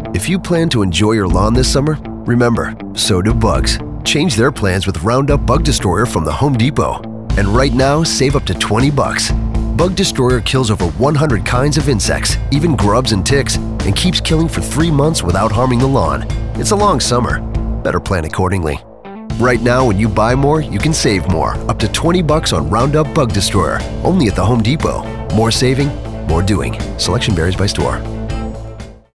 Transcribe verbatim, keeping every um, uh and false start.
If you plan to enjoy your lawn this summer, remember, so do bugs. Change their plans with Roundup Bug Destroyer from the Home Depot. And right now, save up to twenty bucks. Bug Destroyer kills over one hundred kinds of insects, even grubs and ticks, and keeps killing for three months without harming the lawn. It's a long summer. Better plan accordingly. Right now, when you buy more, you can save more. Up to twenty bucks on Roundup Bug Destroyer, only at the Home Depot. More saving, more doing. Selection varies by store.